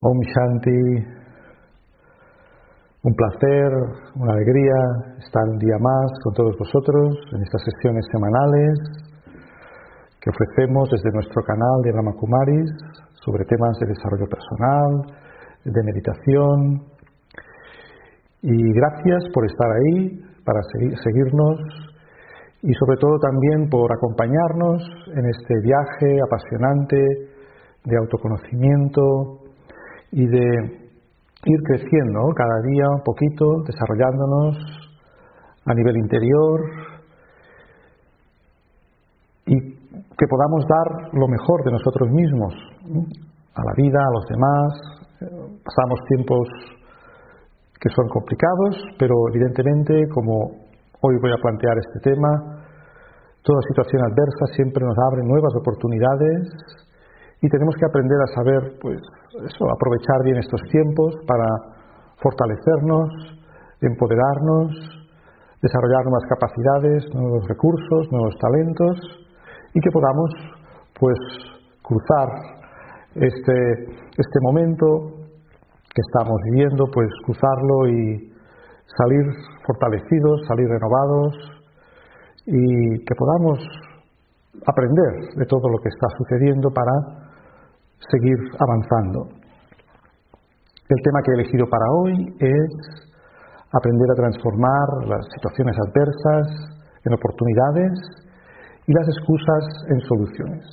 Om Shanti, un placer, una alegría estar un día más con todos vosotros en estas sesiones semanales que ofrecemos desde nuestro canal de Brahma Kumaris sobre temas de desarrollo personal, de meditación. Y gracias por estar ahí, para seguirnos y sobre todo también por acompañarnos en este viaje apasionante de autoconocimiento y de ir creciendo cada día un poquito, desarrollándonos a nivel interior y que podamos dar lo mejor de nosotros mismos a la vida, a los demás. Pasamos tiempos que son complicados, pero evidentemente, como hoy voy a plantear este tema, toda situación adversa siempre nos abre nuevas oportunidades y tenemos que aprender a saber, aprovechar bien estos tiempos para fortalecernos, empoderarnos, desarrollar nuevas capacidades, nuevos recursos, nuevos talentos y que podamos, cruzar este momento que estamos viviendo, cruzarlo y salir fortalecidos, salir renovados y que podamos aprender de todo lo que está sucediendo para seguir avanzando. El tema que he elegido para hoy es aprender a transformar las situaciones adversas en oportunidades y las excusas en soluciones.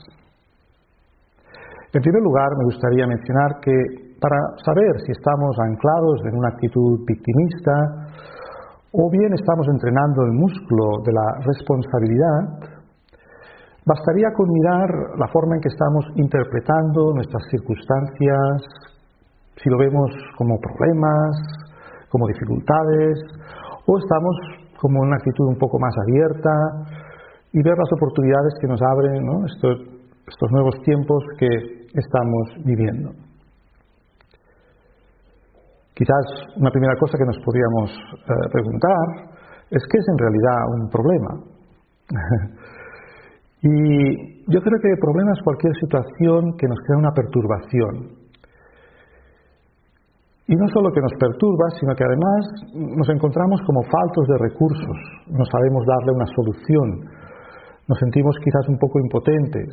En primer lugar, me gustaría mencionar que para saber si estamos anclados en una actitud victimista o bien estamos entrenando el músculo de la responsabilidad, bastaría con mirar la forma en que estamos interpretando nuestras circunstancias, si lo vemos como problemas, como dificultades, o estamos como en una actitud un poco más abierta y ver las oportunidades que nos abren, ¿no? estos nuevos tiempos que estamos viviendo. Quizás una primera cosa que nos podríamos preguntar es ¿qué es en realidad un problema? Y yo creo que el problema es cualquier situación que nos crea una perturbación. Y no solo que nos perturba, sino que además nos encontramos como faltos de recursos, no sabemos darle una solución, nos sentimos quizás un poco impotentes.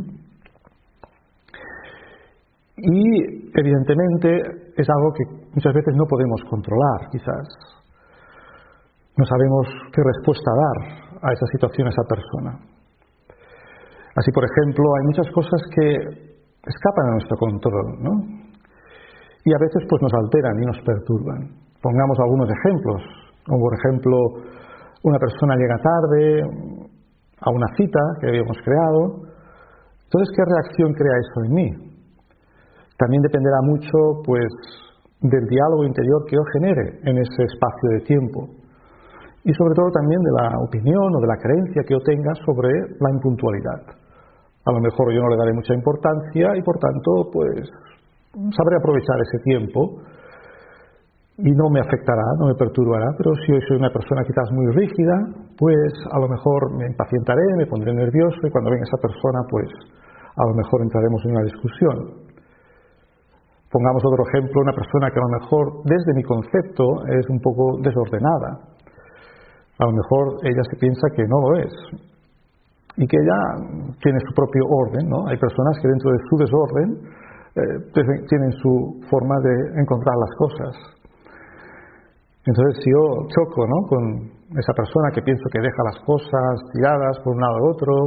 Y evidentemente es algo que muchas veces no podemos controlar, quizás. No sabemos qué respuesta dar a esa situación, a esa persona. Así, por ejemplo, hay muchas cosas que escapan a nuestro control, ¿no? Y a veces nos alteran y nos perturban. Pongamos algunos ejemplos. Como por ejemplo, una persona llega tarde a una cita que habíamos creado. Entonces, ¿qué reacción crea eso en mí? También dependerá mucho, del diálogo interior que yo genere en ese espacio de tiempo. Y sobre todo también de la opinión o de la creencia que yo tenga sobre la impuntualidad. A lo mejor yo no le daré mucha importancia y por tanto sabré aprovechar ese tiempo y no me afectará, no me perturbará, pero si hoy soy una persona quizás muy rígida, a lo mejor me impacientaré, me pondré nervioso y cuando venga esa persona a lo mejor entraremos en una discusión. Pongamos otro ejemplo, una persona que a lo mejor desde mi concepto es un poco desordenada. A lo mejor ella se piensa que no lo es y que ella tiene su propio orden, ¿no? Hay personas que dentro de su desorden tienen su forma de encontrar las cosas. Entonces, si yo choco, ¿no?, con esa persona que pienso que deja las cosas tiradas por un lado a otro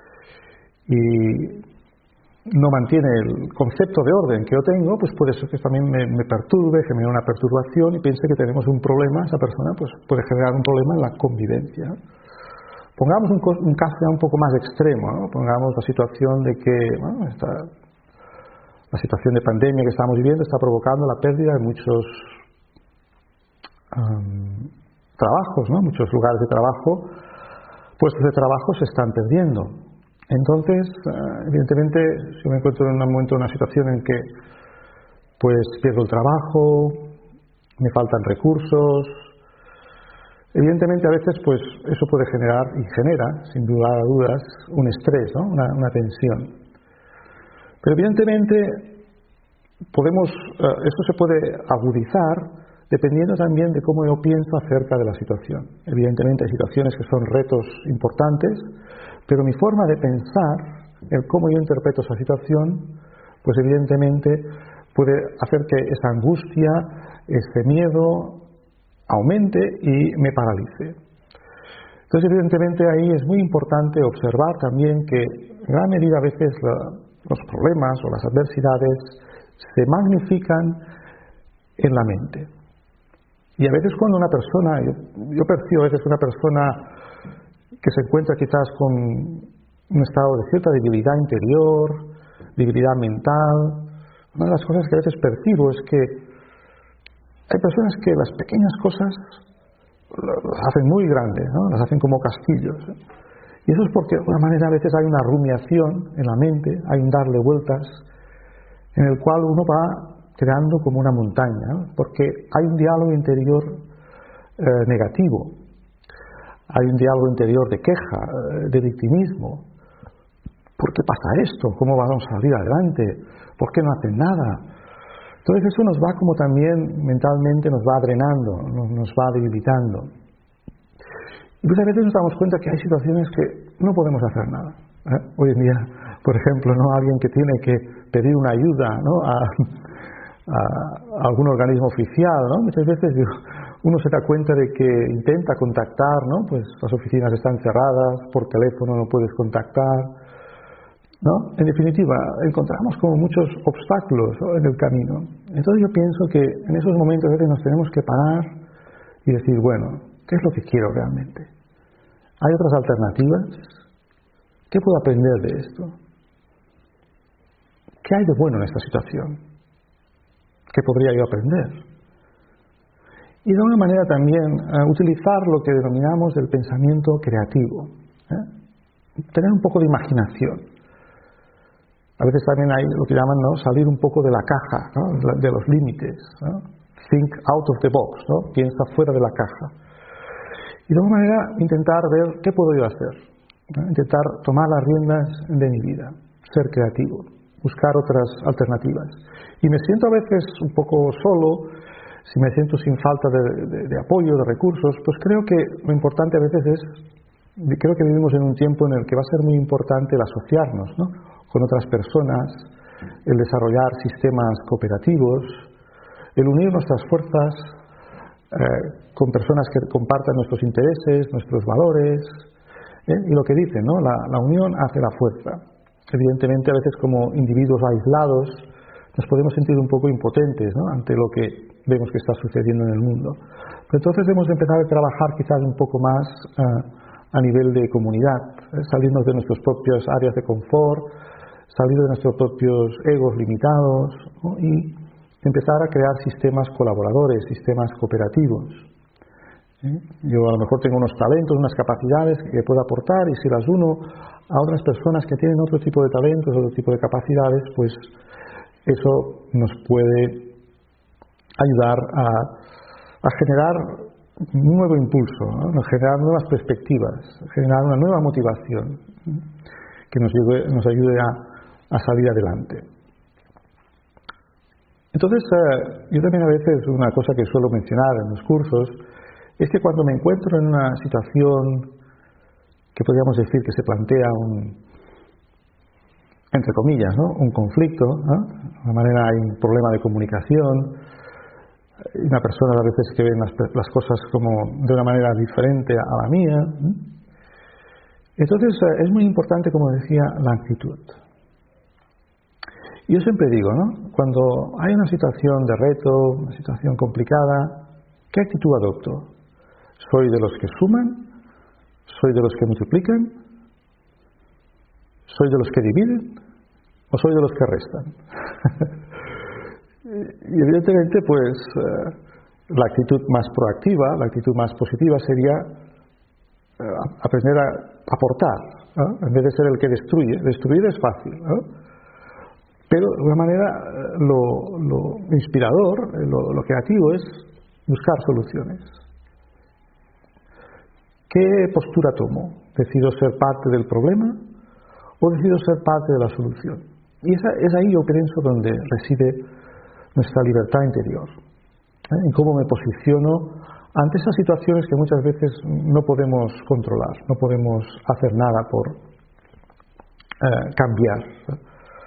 y no mantiene el concepto de orden que yo tengo, puede ser que también me perturbe, genere una perturbación y piense que tenemos un problema, esa persona puede generar un problema en la convivencia. Pongamos un caso ya un poco más extremo, ¿no? Pongamos la situación de que la situación de pandemia que estamos viviendo está provocando la pérdida de muchos trabajos, ¿no? Muchos lugares de trabajo, puestos de trabajo se están perdiendo. Entonces, evidentemente, si me encuentro en un momento, en una situación en que pierdo el trabajo, me faltan recursos, evidentemente a veces eso puede generar y genera, sin duda a dudas, un estrés, ¿no? una tensión. Pero evidentemente esto se puede agudizar dependiendo también de cómo yo pienso acerca de la situación. Evidentemente hay situaciones que son retos importantes, pero mi forma de pensar, el cómo yo interpreto esa situación, pues evidentemente puede hacer que esa angustia, ese miedo aumente y me paralice. Entonces, evidentemente ahí es muy importante observar también que en gran medida a veces los problemas o las adversidades se magnifican en la mente. Y a veces cuando una persona, yo percibo a veces una persona que se encuentra quizás con un estado de cierta debilidad interior, debilidad mental, una de las cosas que a veces percibo es que hay personas que las pequeñas cosas las hacen muy grandes, ¿no? Las hacen como castillos. Y eso es porque de alguna manera a veces hay una rumiación en la mente, hay un darle vueltas, en el cual uno va creando como una montaña, ¿no? Porque hay un diálogo interior negativo, hay un diálogo interior de queja, de victimismo. ¿Por qué pasa esto? ¿Cómo vamos a salir adelante? ¿Por qué no hacen nada? Entonces eso nos va como también mentalmente nos va drenando, nos va debilitando. Y pues a veces nos damos cuenta que hay situaciones que no podemos hacer nada. Hoy en día, por ejemplo, ¿no? Alguien que tiene que pedir una ayuda, ¿no? a algún organismo oficial, ¿no? Muchas veces uno se da cuenta de que intenta contactar, ¿no? Pues las oficinas están cerradas, por teléfono no puedes contactar, ¿no? En definitiva, encontramos como muchos obstáculos, ¿no? En el camino. Entonces yo pienso que en esos momentos a veces nos tenemos que parar y decir, bueno, ¿qué es lo que quiero realmente? ¿Hay otras alternativas? ¿Qué puedo aprender de esto? ¿Qué hay de bueno en esta situación? ¿Qué podría yo aprender? Y de alguna manera también utilizar lo que denominamos el pensamiento creativo. Tener un poco de imaginación. A veces también hay lo que llaman, ¿no? Salir un poco de la caja, ¿no? De los límites, ¿no? Think out of the box, ¿no? Piensa fuera de la caja. Y de alguna manera intentar ver qué puedo yo hacer, ¿no? Intentar tomar las riendas de mi vida, ser creativo, buscar otras alternativas. Y me siento a veces un poco solo, si me siento sin falta de apoyo, de recursos, pues creo que lo importante a veces creo que vivimos en un tiempo en el que va a ser muy importante el asociarnos, ¿no? Con otras personas, el desarrollar sistemas cooperativos, el unir nuestras fuerzas con personas que compartan nuestros intereses, nuestros valores, y lo que dicen, ¿no? La unión hace la fuerza. Evidentemente, a veces como individuos aislados nos podemos sentir un poco impotentes, ¿no? Ante lo que vemos que está sucediendo en el mundo. Pero entonces debemos empezar a trabajar quizás un poco más a nivel de comunidad, salirnos de nuestras propias áreas de confort, salir de nuestros propios egos limitados, ¿no? Y empezar a crear sistemas colaboradores, sistemas cooperativos. Yo a lo mejor tengo unos talentos, unas capacidades que puedo aportar, y si las uno a otras personas que tienen otro tipo de talentos, otro tipo de capacidades, pues eso nos puede ayudar a generar un nuevo impulso, ¿no? Generar nuevas perspectivas, generar una nueva motivación que nos ayude a salir adelante. Entonces, yo también a veces, una cosa que suelo mencionar en los cursos, es que cuando me encuentro en una situación que podríamos decir que se plantea entre comillas, ¿no? Un conflicto, ¿no? De alguna manera hay un problema de comunicación, una persona a veces que ve las cosas como de una manera diferente a la mía. Entonces es muy importante, como decía, la actitud. Yo siempre digo, ¿no? Cuando hay una situación de reto, una situación complicada, ¿qué actitud adopto? ¿Soy de los que suman? ¿Soy de los que multiplican? ¿Soy de los que dividen? ¿O soy de los que restan? Y evidentemente, pues, la actitud más proactiva, la actitud más positiva sería aprender a aportar, ¿no? En vez de ser el que destruye. Destruir es fácil, ¿no? Pero de alguna manera lo inspirador, lo creativo es buscar soluciones. ¿Qué postura tomo? ¿Decido ser parte del problema o decido ser parte de la solución? Y es ahí, yo pienso, donde reside nuestra libertad interior, en cómo me posiciono ante esas situaciones que muchas veces no podemos controlar, no podemos hacer nada por cambiar.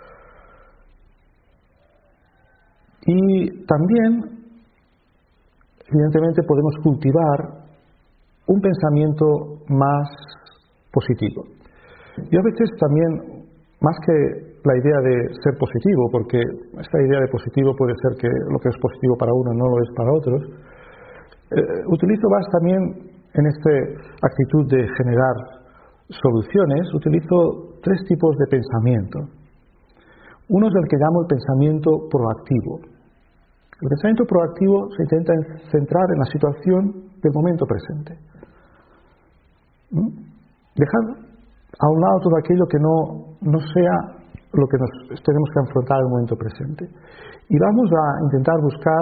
Y también, evidentemente, podemos cultivar un pensamiento más positivo. Yo a veces también, más que la idea de ser positivo, porque esta idea de positivo puede ser que lo que es positivo para uno no lo es para otros, utilizo más también en esta actitud de generar soluciones, utilizo tres tipos de pensamiento. Uno es el que llamo el pensamiento proactivo. El pensamiento proactivo se intenta centrar en la situación del momento presente. Dejar a un lado todo aquello que no sea lo que nos tenemos que afrontar en el momento presente. Y vamos a intentar buscar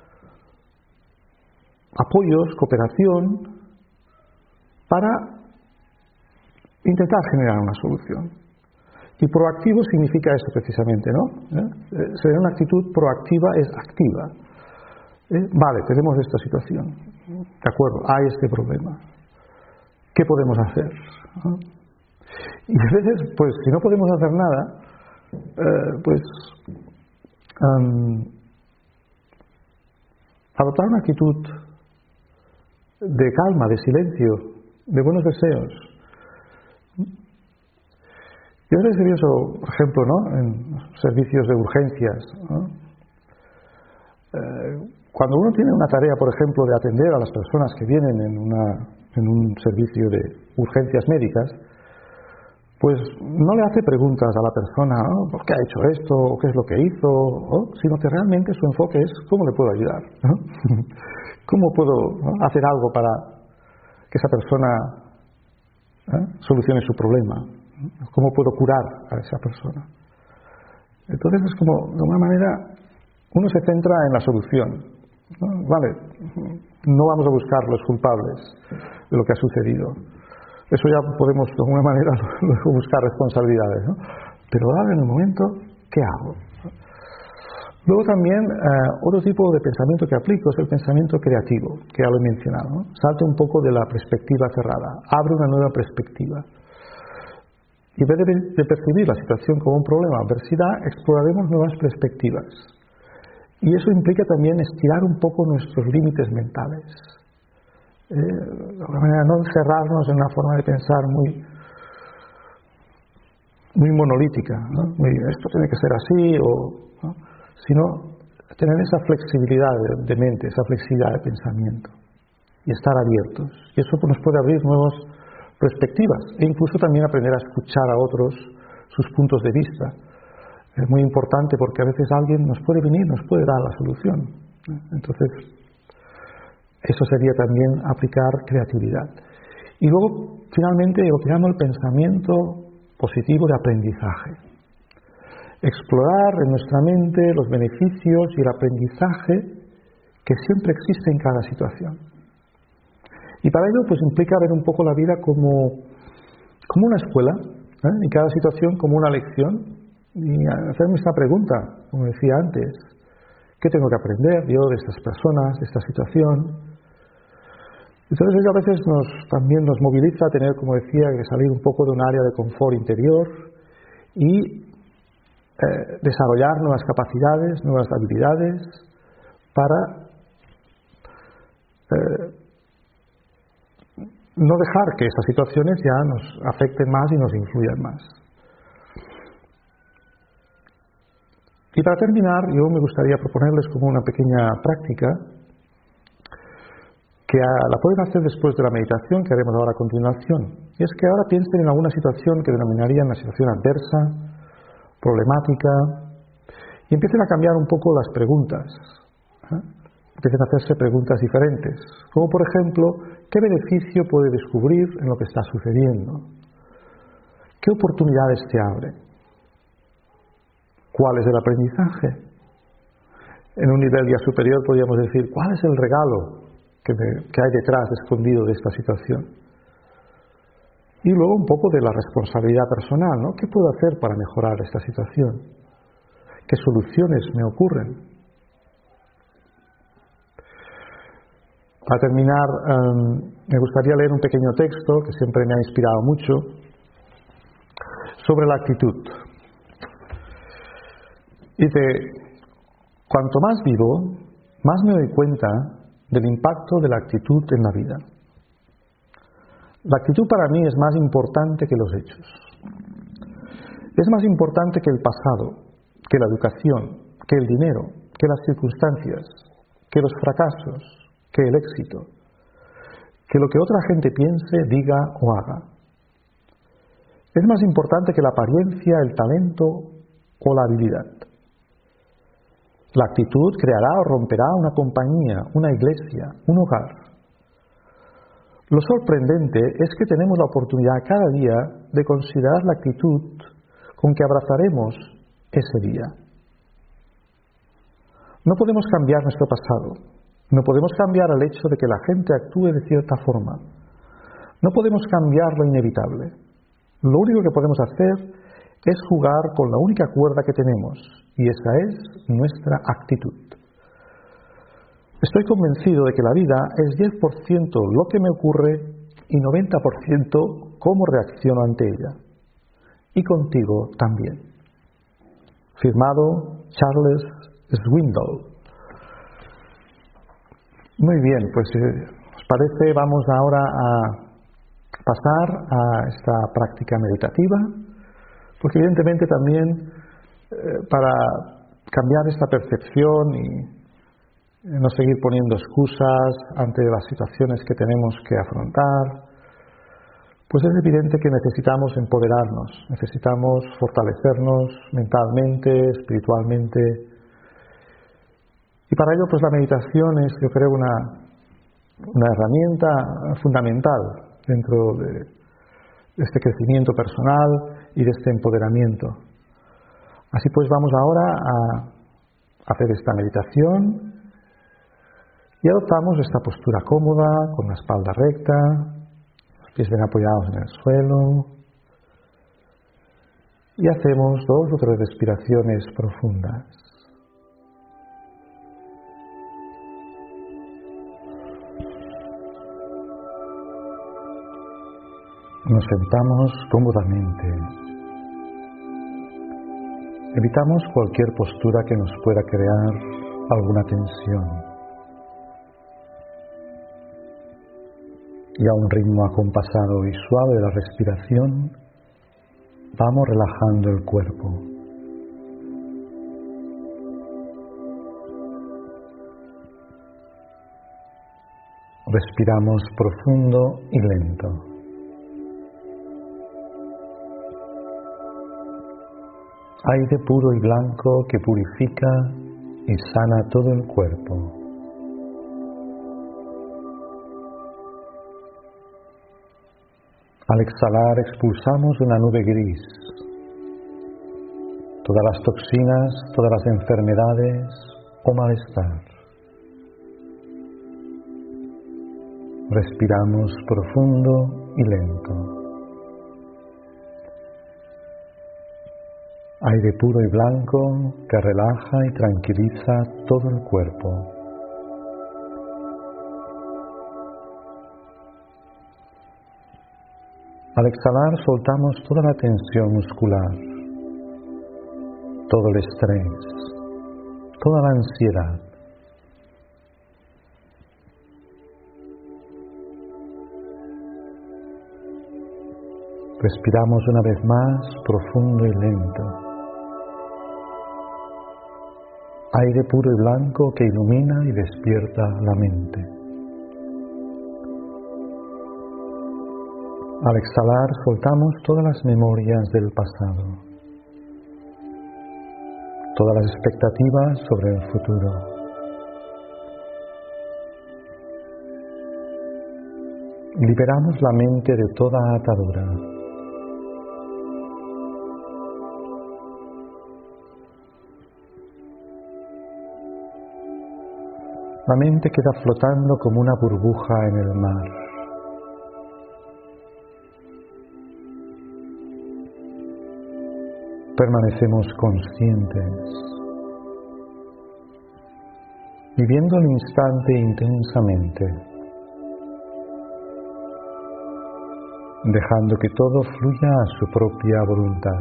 apoyos, cooperación, para intentar generar una solución. Y proactivo significa eso precisamente, ¿no? Ser una actitud proactiva es activa. Vale, tenemos esta situación. De acuerdo, hay este problema. ¿Qué podemos hacer? Y a veces, pues, si no podemos hacer nada, adoptar una actitud de calma, de silencio, de buenos deseos. Yo les pienso, por ejemplo, ¿no?, en servicios de urgencias, ¿no? Cuando uno tiene una tarea, por ejemplo, de atender a las personas que vienen en un servicio de urgencias médicas, pues no le hace preguntas a la persona, ¿no?, ¿por qué ha hecho esto? ¿O qué es lo que hizo? ¿No? Sino que realmente su enfoque es ¿cómo le puedo ayudar? ¿No? ¿Cómo puedo, ¿no?, hacer algo para que esa persona solucione su problema? ¿Cómo puedo curar a esa persona? Entonces es como, de alguna manera, uno se centra en la solución, ¿no? Vale, no vamos a buscar los culpables de lo que ha sucedido. Eso ya podemos, de alguna manera, buscar responsabilidades, ¿no? Pero ahora, en el momento, ¿qué hago? Luego también, otro tipo de pensamiento que aplico es el pensamiento creativo, que ya lo he mencionado, ¿no? Salta un poco de la perspectiva cerrada, abre una nueva perspectiva. Y en vez de percibir la situación como un problema o adversidad, exploraremos nuevas perspectivas. Y eso implica también estirar un poco nuestros límites mentales. De alguna manera, no encerrarnos en una forma de pensar muy monolítica, ¿no? Esto tiene que ser así, ¿no? Sino tener esa flexibilidad de mente, esa flexibilidad de pensamiento y estar abiertos. Y eso nos puede abrir nuevas perspectivas e incluso también aprender a escuchar a otros sus puntos de vista. Es muy importante porque a veces alguien nos puede venir, nos puede dar la solución. Entonces, eso sería también aplicar creatividad. Y luego, finalmente, lo que llamo el pensamiento positivo de aprendizaje. Explorar en nuestra mente los beneficios y el aprendizaje que siempre existe en cada situación. Y para ello, pues implica ver un poco la vida como una escuela, en cada situación como una lección, y hacerme esta pregunta, como decía antes: ¿qué tengo que aprender yo de estas personas, de esta situación? Entonces ello a veces también nos moviliza a tener, como decía, que salir un poco de un área de confort interior y desarrollar nuevas capacidades, nuevas habilidades para no dejar que esas situaciones ya nos afecten más y nos influyan más. Y para terminar, yo me gustaría proponerles como una pequeña práctica que la pueden hacer después de la meditación que haremos ahora a continuación. Y es que ahora piensen en alguna situación que denominarían una situación adversa, problemática, y empiecen a cambiar un poco las preguntas. Empiecen a hacerse preguntas diferentes, como por ejemplo, ¿qué beneficio puede descubrir en lo que está sucediendo? ¿Qué oportunidades te abren? ¿Cuál es el aprendizaje? En un nivel ya superior podríamos decir, ¿cuál es el regalo que hay detrás, escondido de esta situación? Y luego un poco de la responsabilidad personal, ¿no? ¿Qué puedo hacer para mejorar esta situación? ¿Qué soluciones me ocurren? Para terminar, me gustaría leer un pequeño texto que siempre me ha inspirado mucho sobre la actitud. Dice: cuanto más vivo, más me doy cuenta del impacto de la actitud en la vida. La actitud para mí es más importante que los hechos. Es más importante que el pasado, que la educación, que el dinero, que las circunstancias, que los fracasos, que el éxito, que lo que otra gente piense, diga o haga. Es más importante que la apariencia, el talento o la habilidad. La actitud creará o romperá una compañía, una iglesia, un hogar. Lo sorprendente es que tenemos la oportunidad cada día de considerar la actitud con que abrazaremos ese día. No podemos cambiar nuestro pasado. No podemos cambiar el hecho de que la gente actúe de cierta forma. No podemos cambiar lo inevitable. Lo único que podemos hacer es jugar con la única cuerda que tenemos, y esa es nuestra actitud. Estoy convencido de que la vida es 10% lo que me ocurre y 90% cómo reacciono ante ella. Y contigo también. Firmado Charles Swindoll. Muy bien, pues ¿os parece? Vamos ahora a pasar a esta práctica meditativa, porque evidentemente también para cambiar esta percepción y no seguir poniendo excusas ante las situaciones que tenemos que afrontar, pues es evidente que necesitamos empoderarnos, necesitamos fortalecernos mentalmente, espiritualmente. Y para ello, pues la meditación es, yo creo, una herramienta fundamental dentro de este crecimiento personal y de este empoderamiento. Así pues, vamos ahora a hacer esta meditación y adoptamos esta postura cómoda, con la espalda recta, los pies bien apoyados en el suelo, y hacemos 2 o 3 respiraciones profundas. Nos sentamos cómodamente. Evitamos cualquier postura que nos pueda crear alguna tensión. Y a un ritmo acompasado y suave de la respiración, vamos relajando el cuerpo. Respiramos profundo y lento. Aire puro y blanco que purifica y sana todo el cuerpo. Al exhalar expulsamos una nube gris, todas las toxinas, todas las enfermedades o malestar. Respiramos profundo y lento. Aire puro y blanco que relaja y tranquiliza todo el cuerpo. Al exhalar soltamos toda la tensión muscular, todo el estrés, toda la ansiedad. Respiramos una vez más profundo y lento. Aire puro y blanco que ilumina y despierta la mente. Al exhalar soltamos todas las memorias del pasado, todas las expectativas sobre el futuro. Liberamos la mente de toda atadura. La mente queda flotando como una burbuja en el mar. Permanecemos conscientes, viviendo el instante intensamente. dejando que todo fluya a su propia voluntad.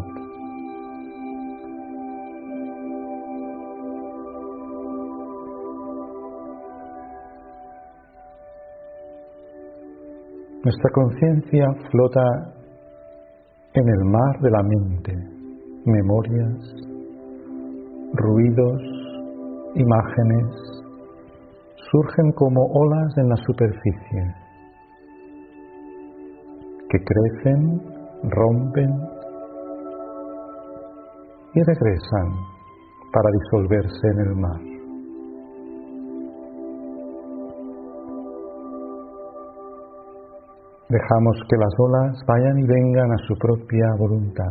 Nuestra conciencia flota en el mar de la mente, memorias, ruidos, imágenes, surgen como olas en la superficie, que crecen, rompen y regresan para disolverse en el mar. Dejamos que las olas vayan y vengan a su propia voluntad.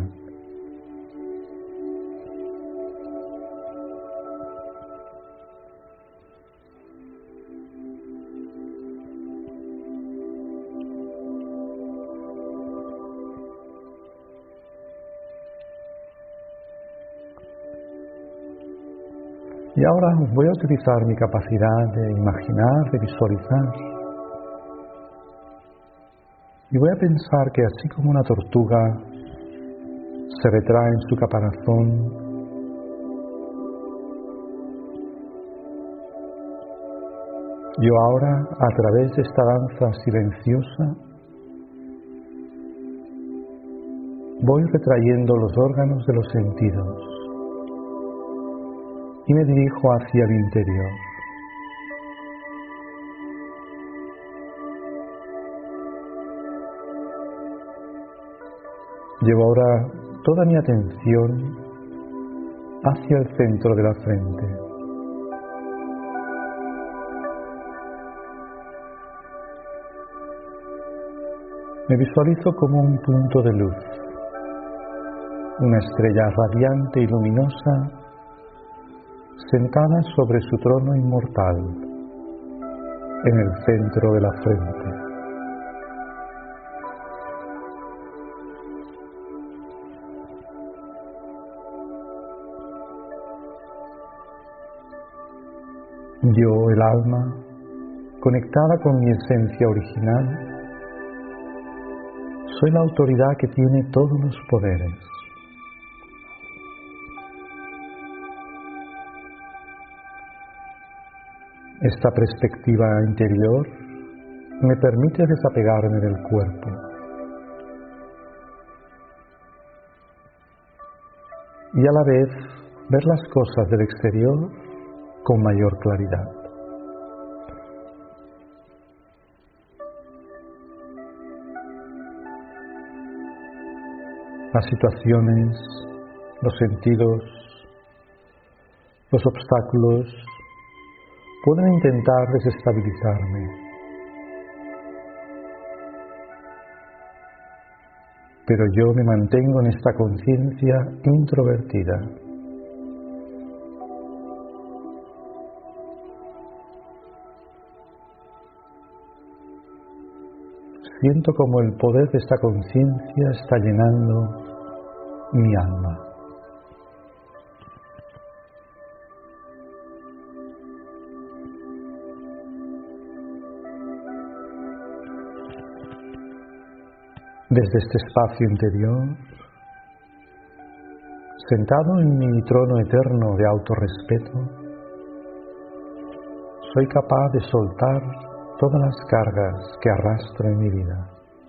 Y ahora voy a utilizar mi capacidad de imaginar, de visualizar. Y voy a pensar que así como una tortuga se retrae en su caparazón, yo ahora, a través de esta danza silenciosa, voy retrayendo los órganos de los sentidos y me dirijo hacia el interior. Llevo ahora toda mi atención hacia el centro de la frente. Me visualizo como un punto de luz, una estrella radiante y luminosa sentada sobre su trono inmortal en el centro de la frente. Yo, el alma, conectada con mi esencia original, soy la autoridad que tiene todos los poderes. Esta perspectiva interior me permite desapegarme del cuerpo. Y a la vez ver las cosas del exterior con mayor claridad. Las situaciones, los sentidos, los obstáculos pueden intentar desestabilizarme, pero yo me mantengo en esta conciencia introvertida. Siento como el poder de esta conciencia está llenando mi alma. Desde este espacio interior, sentado en mi trono eterno de autorrespeto, soy capaz de soltar todas las cargas que arrastro en mi vida.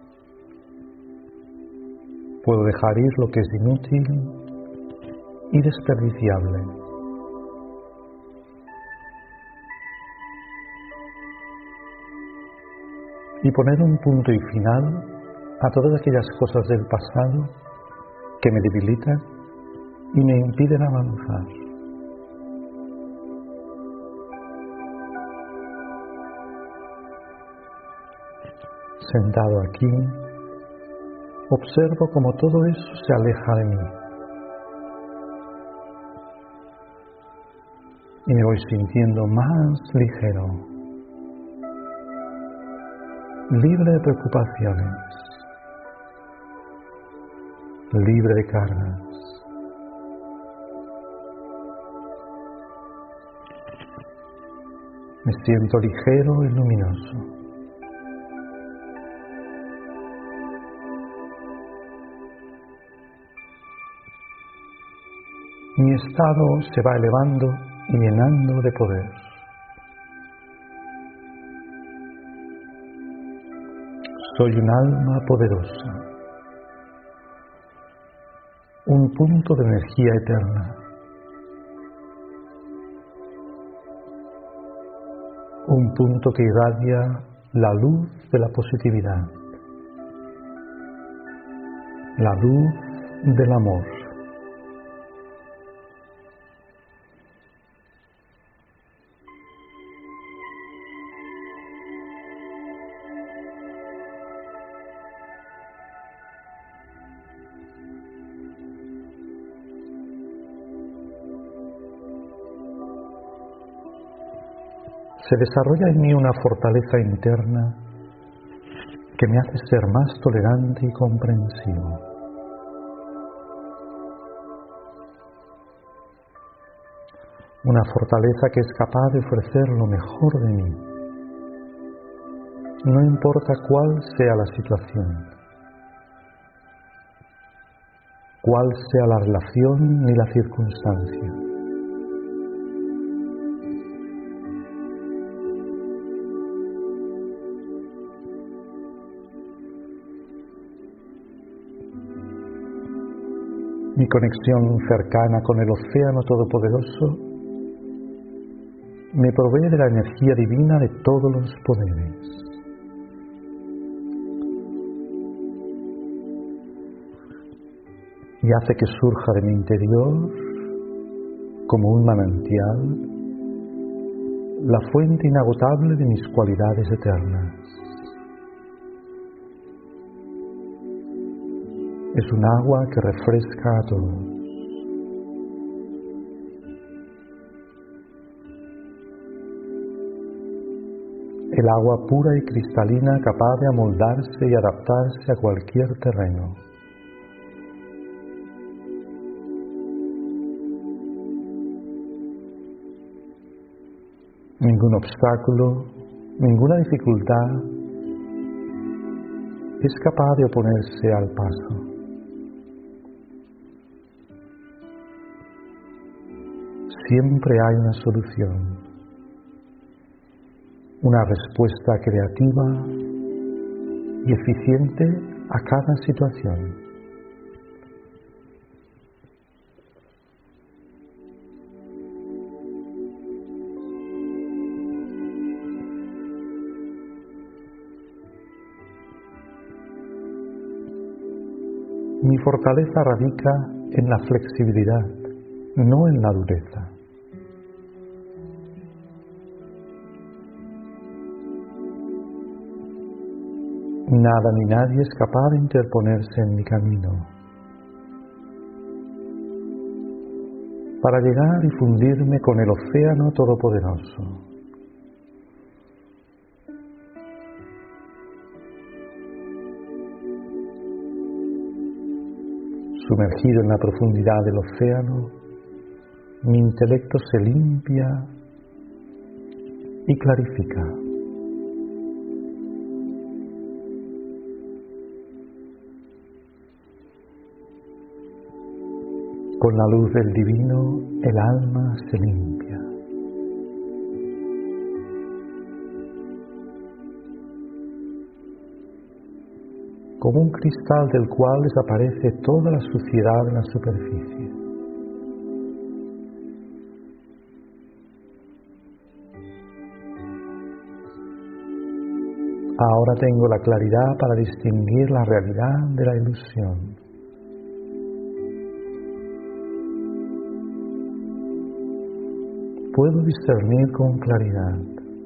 Puedo dejar ir lo que es inútil y desperdiciable. Y poner un punto y final a todas aquellas cosas del pasado que me debilitan y me impiden avanzar. Sentado aquí, observo cómo todo eso se aleja de mí. Y me voy sintiendo más ligero, libre de preocupaciones, libre de cargas. Me siento ligero y luminoso. estado se va elevando y llenando de poder. Soy un alma poderosa, un punto de energía eterna, un punto que irradia la luz de la positividad, la luz del amor. Se desarrolla en mí una fortaleza interna que me hace ser más tolerante y comprensivo. Una fortaleza que es capaz de ofrecer lo mejor de mí, no importa cuál sea la situación, cuál sea la relación ni la circunstancia. Mi conexión cercana con el océano todopoderoso me provee de la energía divina de todos los poderes. Y hace que surja de mi interior, como un manantial, la fuente inagotable de mis cualidades eternas. Es un agua que refresca a todos. El agua pura y cristalina capaz de amoldarse y adaptarse a cualquier terreno. Ningún obstáculo, ninguna dificultad es capaz de oponerse al paso. Siempre hay una solución, una respuesta creativa y eficiente a cada situación. Mi fortaleza radica en la flexibilidad, no en la dureza. Nada ni nadie es capaz de interponerse en mi camino. Para llegar y fundirme con el océano todopoderoso. Sumergido en la profundidad del océano, mi intelecto se limpia y clarifica. Con la luz del divino, el alma se limpia. Como un cristal del cual desaparece toda la suciedad en la superficie. Ahora tengo la claridad para distinguir la realidad de la ilusión. Puedo discernir con claridad.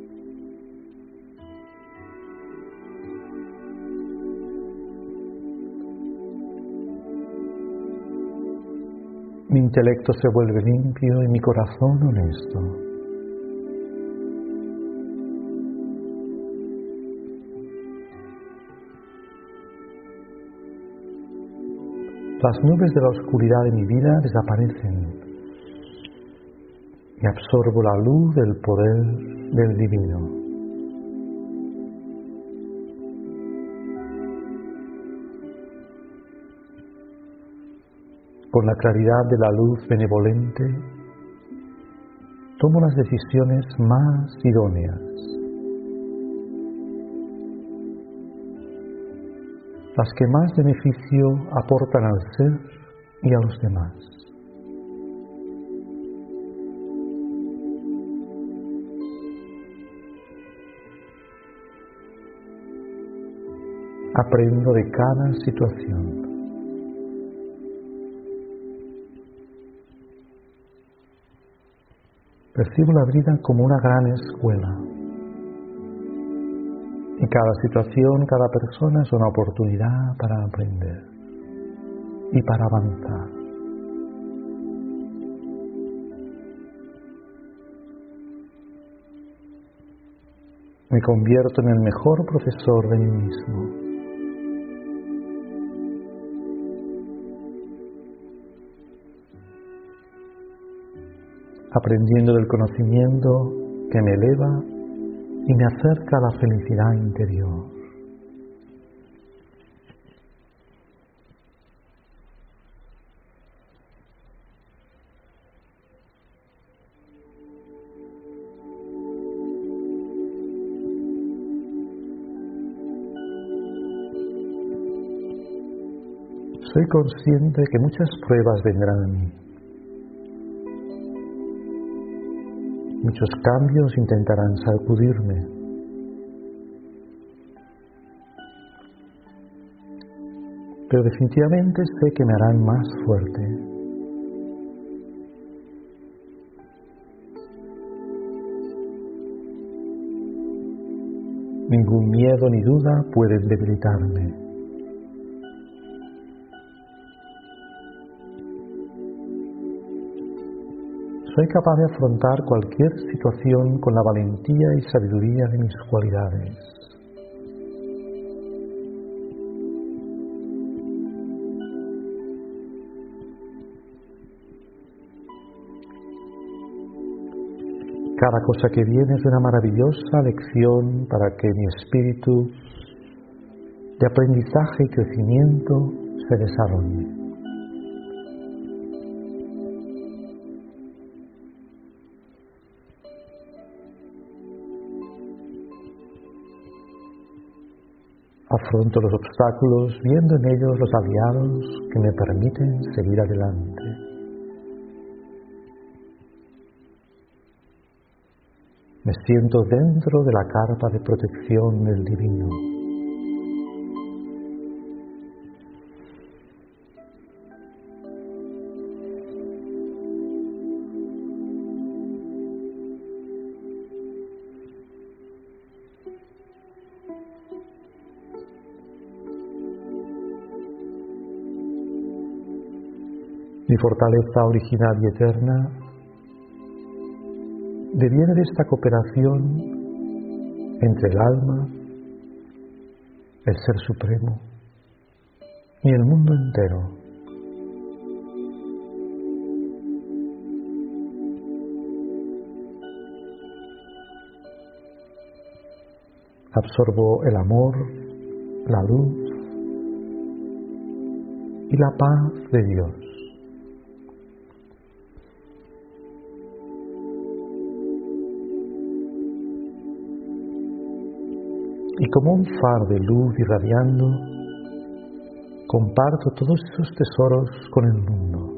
Mi intelecto se vuelve limpio y mi corazón honesto. Las nubes de la oscuridad de mi vida desaparecen y absorbo la luz del poder del divino. con la claridad de la luz benevolente, tomo las decisiones más idóneas, las que más beneficio aportan al ser y a los demás. Aprendo de cada situación. Percibo la vida como una gran escuela. Y cada situación, cada persona es una oportunidad para aprender y para avanzar. Me convierto en el mejor profesor de mí mismo. Aprendiendo del conocimiento que me eleva y me acerca a la felicidad interior. Soy consciente que muchas pruebas vendrán a mí. Muchos cambios intentarán sacudirme. Pero definitivamente sé que me harán más fuerte. Ningún miedo ni duda pueden debilitarme. Soy capaz de afrontar cualquier situación con la valentía y sabiduría de mis cualidades. Cada cosa que viene es una maravillosa lección para que mi espíritu de aprendizaje y crecimiento se desarrolle. Afronto los obstáculos viendo en ellos los aliados que me permiten seguir adelante. Me siento dentro de la carpa de protección del Divino. Mi fortaleza original y eterna deviene de esta cooperación entre el alma, el Ser Supremo y el mundo entero. Absorbo el amor, la luz y la paz de Dios. Y como un faro de luz irradiando, comparto todos esos tesoros con el mundo.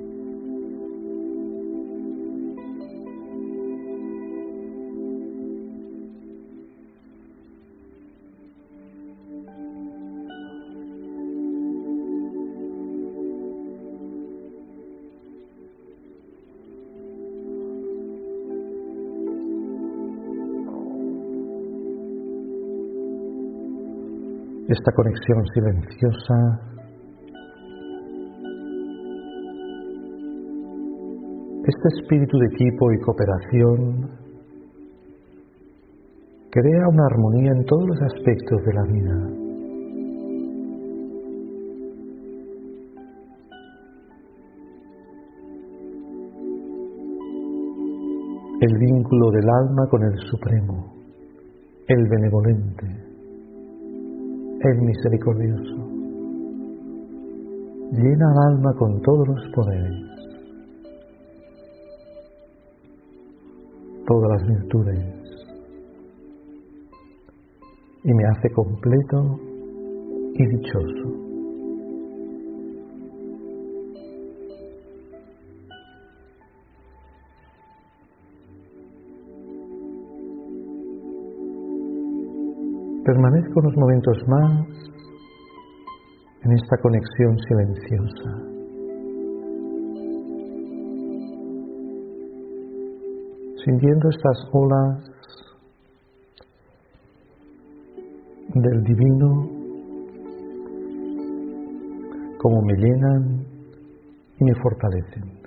Esta conexión silenciosa, este espíritu de equipo y cooperación crea una armonía en todos los aspectos de la vida. El vínculo del alma con el Supremo, el Benevolente, el Misericordioso. llena al alma con todos los poderes, todas las virtudes, y me hace completo y dichoso. Permanezco unos momentos más en esta conexión silenciosa. Sintiendo estas olas del divino como me llenan y me fortalecen.